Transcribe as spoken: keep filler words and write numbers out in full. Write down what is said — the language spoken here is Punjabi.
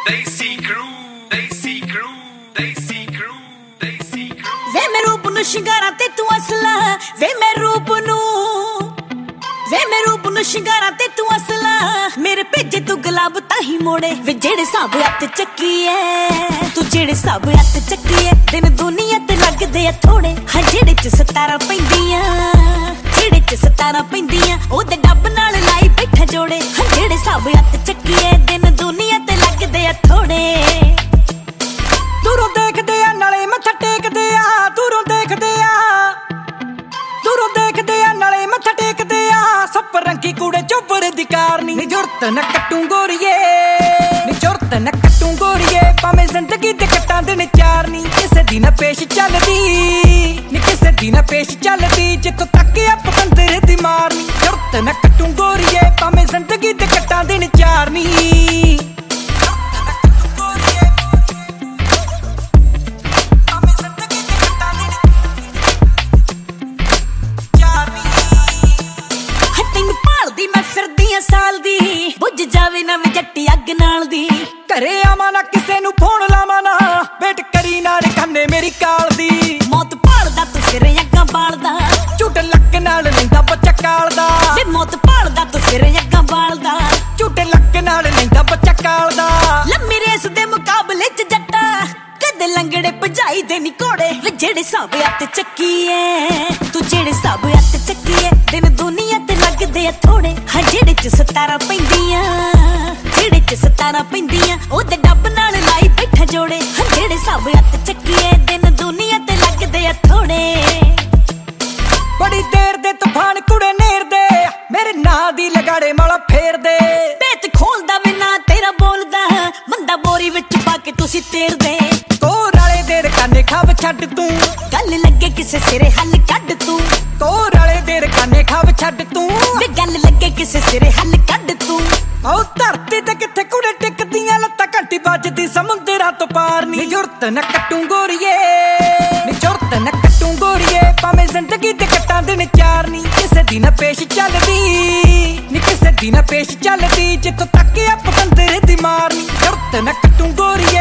Desi crew, Desi crew, Desi crew, Desi crew. ਵੇ ਮੈਂ ਰੂਪ ਨੂੰ ਸ਼ਿੰਗਾਰਾਂ ਤੇ ਤੂੰ ਅਸਲਾ, ਵੇ ਮੈਂ ਰੂਪ ਨੂੰ ਵੇ ਮੈਂ ਰੂਪ ਨੂੰ ਸ਼ਿੰਗਾਰਾਂ ਤੇ ਤੂੰ ਅਸਲਾ। ਮੇਰੇ ਭੇਜੇ ਤੂੰ ਗੁਲਾਬ ਤਾਹੀ ਮੋੜੇ, ਵੇ ਜਿਹੜੇ ਸਭ ਹੱਥ ਚੱਕੀਏ ਤੂੰ, ਜਿਹੜੇ ਸਭ ਹੱਥ ਚੱਕੀਏ ਦਿਨ ਦੁਨੀਆ ਤੇ ਲੱਗਦੇ ਆ ਥੋੜੇ। ਹਾਂ ਜਿਹੜੇ ਚ ਸਤਾਰਾਂ ਪੈਂਦੀਆਂ, ਜਿਹੜੇ ਚ ਸਤਾਰਾਂ ਪੈਂਦੀਆਂ ਉਹਦੇ ਡੱਬ ਨਾਲ ਲਾਈ ਬੈਠਾ ਜੋੜੇ। ਹਾਂ ਜਿਹੜੇ ਸਭ ਹੱਥ ਚੱਕੀਏ ਦਿਨ ਦੁਨੀਆ ਤੇ ਲੱਗਦੇ ਆ ਥੋੜੇ। ਦੂਰੋਂ ਦੇਖਦੇ ਆ ਨਾਲੇ ਮੱਥਾ ਟੇਕਦੇ ਆ, ਦੂਰੋਂ ਦੇਖਦੇ ਆ ਦੂਰੋਂ ਦੇਖਦੇ ਆ ਨਾਲੇ ਮੱਥਾ ਟੇਕਦੇ ਆ। ਸੱਪ ਰੰਗੀ ਕੂੜੇ ਚੋਬਰ ਦੀ ਕਾਰਨੀ, ਨੀ ਜੁਰਤ ਨਾ ਕੱਟੂ ਗੋਰੀਏ, ਨੀ ਜੁਰਤ ਨਾ ਕੱਟੂ ਗੋਰੀਏ। ਭਾਵੇਂ ਜ਼ਿੰਦਗੀ ਦੇ ਕੱਟਾਂ ਦਿਨ ਚਾਰਨੀ, ਕਿਸੇ ਦੀ ਨਾ ਪੇਸ਼ ਚੱਲਦੀ, ਨੀ ਕਿਸੇ ਦੀ ਨਾ ਪੇਸ਼ ਚੱਲਦੀ। ਜਿੱਥੋਂ ਤੱਕ ਆ ਪਤੰਦਰ ਦੀ ਮਾਰਨੀ, ਜੁਰਤ ਨਾ ਕੱਟੂ ਗੋਰੀਏ। ਭਾਵੇਂ ਜ਼ਿੰਦਗੀ ਦੇ ਕੱਟਾਂ ਦਿਨ ਚਾਰਨੀ। ਸਾਲ ਦੀ ਬੁੱਝ ਜਾਵੇ ਨਾ ਜੱਟੀ ਅੱਗ ਨਾਲ ਦੀ। ਘਰੇ ਆਵਾਂ ਨਾ ਕਿਸੇ ਨੂੰ ਫੋਨ ਲਾਵਾਂ ਨਾ, ਵੇਟ ਕਰੀ ਨਾਲ ਕੰਨੇ ਮੇਰੀ ਕਾਲ ਦੀ। ਮੌਤ ਭਾਲਦਾ ਤੂੰ ਸਿਰ ਅੱਗਾਂ ਬਾਲਦਾ, ਝੂਟ ਲੱਕ ਨਾਲ ਲੈਂਦਾ ਬੱਚਾ ਕਾਲਦਾ। ਵੇ ਮੌਤ ਭਾਲਦਾ ਤੂੰ ਸਿਰ ਅੱਗਾਂ ਬਾਲਦਾ, ਝੂਟ ਲੱਕ ਨਾਲ ਲੈਂਦਾ ਬੱਚਾ ਕਾਲਦਾ। ਲੰਮੀ ਰੇਸ ਦੇ ਮੁਕਾਬਲੇ ਚ ਜੱਟਾ ਕਦੇ ਲੰਗੜੇ ਭਜਾਈ ਦੇ ਨੀ ਘੋੜੇ। ਵੇ ਜਿਹੜੇ ਸਭ ਹੱਥ ਚੱਕੀਏ ਤੂੰ, ਜਿਹੜੇ ਸਭ ਹੱਥ ਚੱਕੀਏ ਦਿਨ ਦੁਨੀਆ ਤੇ ਲੱਗਦੇ ਆ ਥੋੜੇ। ਹਾਂ ਜਿਹੜੇ ਚ ਸਤਾਰਾਂ ਪੈਂਦੀਆਂ, ਜਿਹੜੇ ਚ ਸਤਾਰਾਂ ਪੈਂਦੀਆਂ ਉਹਦੇ ਡੱਬ ਨਾਲ ਲਾਈ ਬੈਠਾ ਜੋੜੇ। ਹਾਂ ਜਿਹੜੇ ਸਭ ਹੱਥ ਚੱਕੀਏ ਦਿਨ ਦੁਨੀਆ ਤੇ ਲੱਗਦੇ ਆ ਥੋੜੇ। ਬੜੀ ਦੇਰ ਦੇ ਤੂਫਾਨ ਕੁੜੇ ਨੇਰਦੇ, ਮੇਰੇ ਨਾਂ ਦੀ ਲਗਾੜੇ ਮਾਲਾ ਫੇਰਦੇ। ਬੇਤ ਖੋਲਦਾ ਵੇ ਨਾ ਤੇਰਾ ਬੋਲਦਾ, ਮੰਦਾ ਬੋਰੀ ਵਿੱਚ ਪਾ ਕੇ ਤੁਸੀਂ ਤੇਰਦੇ। ਕੋਰ ਵਾਲੇ ਦੇ ਰਕਾਨੇ ਖਾਵ ਛੱਡ ਤੂੰ, ਗੱਲ ਲੱਗੇ ਕਿਸੇ ਸਿਰੇ ਹੱਲ ਕੱਢ ਤੂੰ। ਕੋਰ ਵਾਲੇ ਦੇ ਰਕਾਨੇ ਖਾਵ ਛੱਡ ਤੂੰ, ਵੇ ਗੱਲ ਲੱਗੇ ਕਿਸੇ ਸਿਰੇ ਹੱਲ ਕੱਢ ਤੂੰ। ਉਹ ਧਰਤੀ ਤੇ ਕਿੱਥੇ ਕੁੜੇ ਟਿਕਦੀਆਂ ਲੱਤਾਂ, ਘੰਟੀ ਵੱਜਦੀ ਸਮੁੰਦਰਾਂ ਤੋਂ ਪਾਰ ਨੀ। ਜੁਰਤ ਨਾ ਕੱਟੂ ਗੋਰੀਏ, ਨੀ ਜੁਰਤ ਨਾ ਕੱਟੂ ਗੋਰੀਏ। ਭਾਵੇਂ ਜ਼ਿੰਦਗੀ ਤੇ ਕੱਟਾਂ ਦਿਨ ਚਾਰਨੀ, ਕਿਸੇ ਦੀ ਨਾ ਪੇਸ਼ ਚੱਲਦੀ, ਨੀ ਕਿਸੇ ਦੀ ਨਾ ਪੇਸ਼ ਚੱਲਦੀ। ਜਿੱਥੋਂ ਤੱਕ ਆ ਪਤੰਦਰ ਦੀ ਮਾਰਨੀ, ਜੁਰਤ ਨਾ ਕੱਟੂ ਗੋਰੀਏ।